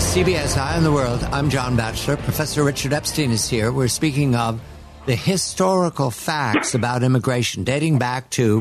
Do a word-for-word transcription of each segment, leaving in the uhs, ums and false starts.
C B S Eye on the World. I'm John Batchelor. Professor Richard Epstein is here. We're speaking of the historical facts about immigration dating back to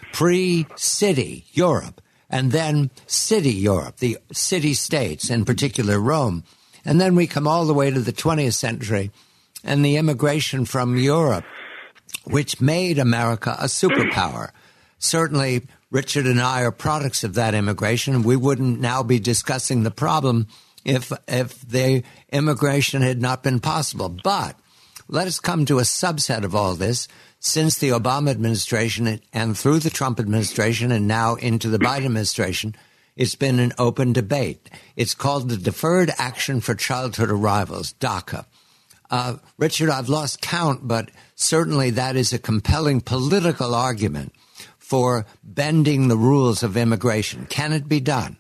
pre-city Europe and then city Europe, the city-states, in particular Rome. And then we come all the way to the twentieth century and the immigration from Europe, which made America a superpower. Certainly, Richard and I are products of that immigration. We wouldn't now be discussing the problem if if the immigration had not been possible. But let us come to a subset of all this. Since the Obama administration and through the Trump administration and now into the Biden administration, it's been an open debate. It's called the Deferred Action for Childhood Arrivals, DACA. Uh, Richard, I've lost count, but certainly that is a compelling political argument for bending the rules of immigration. Can it be done?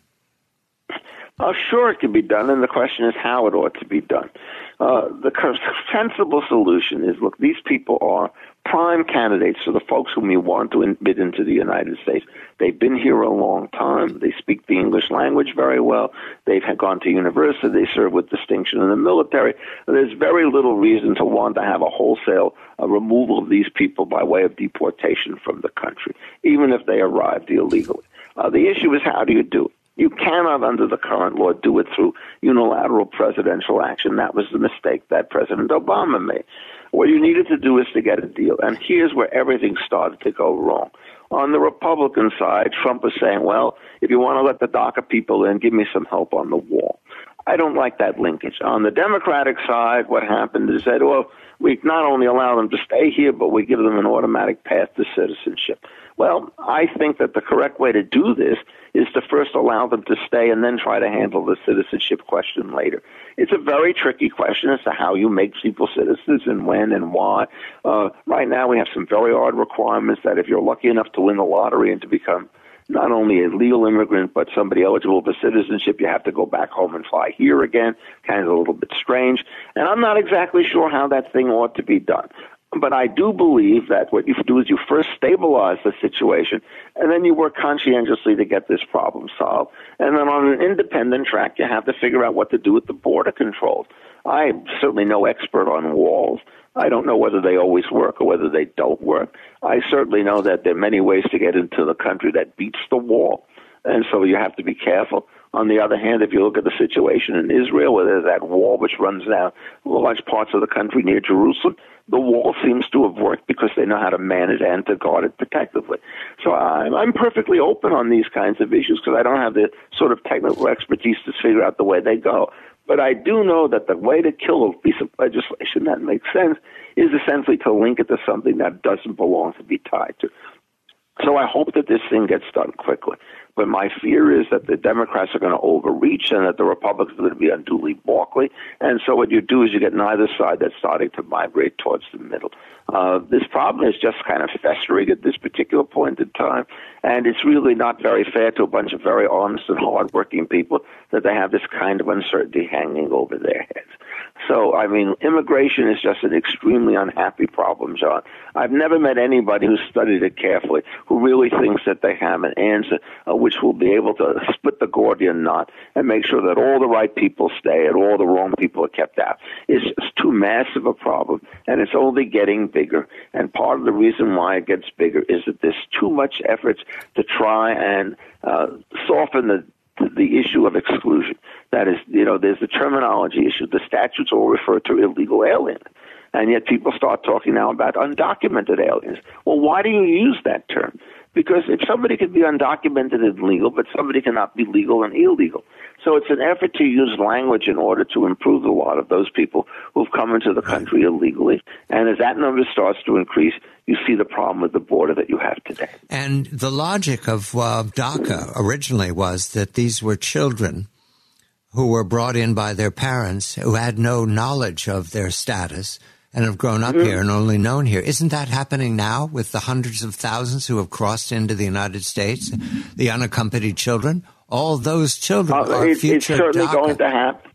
Uh, sure, it can be done, and the question is how it ought to be done. Uh, the sensible solution is, look, these people are prime candidates for the folks whom you want to admit into the United States. They've been here a long time. They speak the English language very well. They've gone to university. They serve with distinction in the military. There's very little reason to want to have a wholesale uh, removal of these people by way of deportation from the country, even if they arrived illegally. Uh, the issue is, how do you do it? You cannot, under the current law, do it through unilateral presidential action. That was the mistake that President Obama made. What you needed to do is to get a deal. And here's where everything started to go wrong. On the Republican side, Trump was saying, well, if you want to let the DACA people in, give me some help on the wall. I don't like that linkage. On the Democratic side, what happened is that, well, we not only allow them to stay here, but we give them an automatic path to citizenship. Well, I think that the correct way to do this is to first allow them to stay and then try to handle the citizenship question later. It's a very tricky question as to how you make people citizens and when and why. Uh, right now we have some very hard requirements that if you're lucky enough to win the lottery and to become not only a legal immigrant but somebody eligible for citizenship, you have to go back home and fly here again. Kind of a little bit strange. And I'm not exactly sure how that thing ought to be done. But I do believe that what you do is you first stabilize the situation, and then you work conscientiously to get this problem solved. And then on an independent track, you have to figure out what to do with the border controls. I'm certainly no expert on walls. I don't know whether they always work or whether they don't work. I certainly know that there are many ways to get into the country that beats the wall, and so you have to be careful. On the other hand, if you look at the situation in Israel, where there's that wall which runs down large parts of the country near Jerusalem, the wall seems to have worked because they know how to man it and to guard it protectively. So I'm, I'm perfectly open on these kinds of issues because I don't have the sort of technical expertise to figure out the way they go. But I do know that the way to kill a piece of legislation that makes sense is essentially to link it to something that doesn't belong to be tied to. So I hope that this thing gets done quickly. But my fear is that the Democrats are going to overreach and that the Republicans are going to be unduly balky. And so what you do is you get neither side that's starting to migrate towards the middle. Uh, this problem is just kind of festering at this particular point in time. And it's really not very fair to a bunch of very honest and hardworking people that they have this kind of uncertainty hanging over their heads. So, I mean, immigration is just an extremely unhappy problem, John. I've never met anybody who's studied it carefully who really thinks that they have an answer uh, which will be able to split the Gordian knot and make sure that all the right people stay and all the wrong people are kept out. It's just too massive a problem, and it's only getting bigger. And part of the reason why it gets bigger is that there's too much effort to try and uh, soften the the issue of exclusion. That is, you know, there's the terminology issue. The statutes all refer to illegal aliens, and yet people start talking now about undocumented aliens. Well, why do you use that term? Because if somebody can be undocumented and legal, but somebody cannot be legal and illegal. So it's an effort to use language in order to improve a lot of those people who've come into the country illegally. And as that number starts to increase, you see the problem with the border that you have today. And the logic of uh, DACA originally was that these were children who were brought in by their parents who had no knowledge of their status and have grown up mm-hmm. here and only known here. Isn't that happening now with the hundreds of thousands who have crossed into the United States, the unaccompanied children? All those children uh, are it, future It's certainly DACA. going to happen.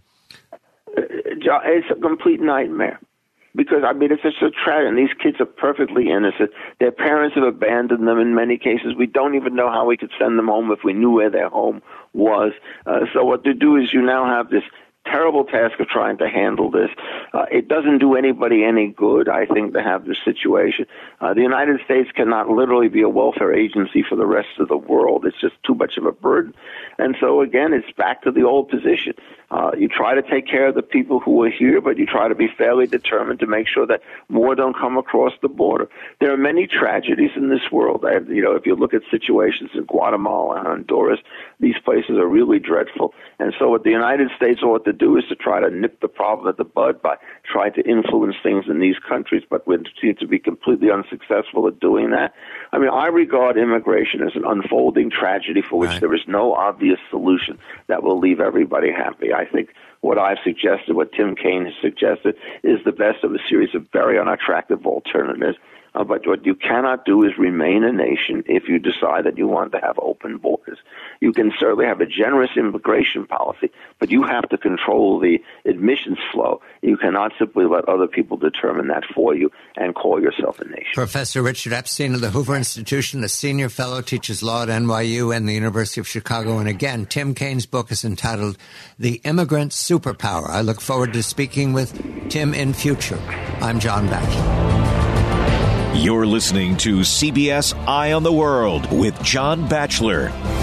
It's a complete nightmare. Because, I mean, it's just a tragedy. These kids are perfectly innocent. Their parents have abandoned them in many cases. We don't even know how we could send them home if we knew where their home was. Uh, so what to do is you now have this terrible task of trying to handle this. Uh, it doesn't do anybody any good, I think, to have this situation. Uh, the United States cannot literally be a welfare agency for the rest of the world. It's just too much of a burden. And so, again, it's back to the old position. Uh, you try to take care of the people who are here, but you try to be fairly determined to make sure that more don't come across the border. There are many tragedies in this world. I, you know, if you look at situations in Guatemala and Honduras, these places are really dreadful. And so what the United States ought to do is to try to nip the problem at the bud by trying to influence things in these countries, but we seem to be completely unsuccessful at doing that. I mean, I regard immigration as an unfolding tragedy for which right. there is no obvious solution that will leave everybody happy. I think what I've suggested, what Tim Kaine has suggested, is the best of a series of very unattractive alternatives. Uh, but what you cannot do is remain a nation if you decide that you want to have open borders. You can certainly have a generous immigration policy, but you have to control the admissions flow. You cannot simply let other people determine that for you and call yourself a nation. Professor Richard Epstein of the Hoover Institution, a senior fellow, teaches law at N Y U and the University of Chicago. And again, Tim Kaine's book is entitled The Immigrant Superpower. I look forward to speaking with Tim in future. I'm John Batchelor. You're listening to C B S Eye on the World with John Batchelor.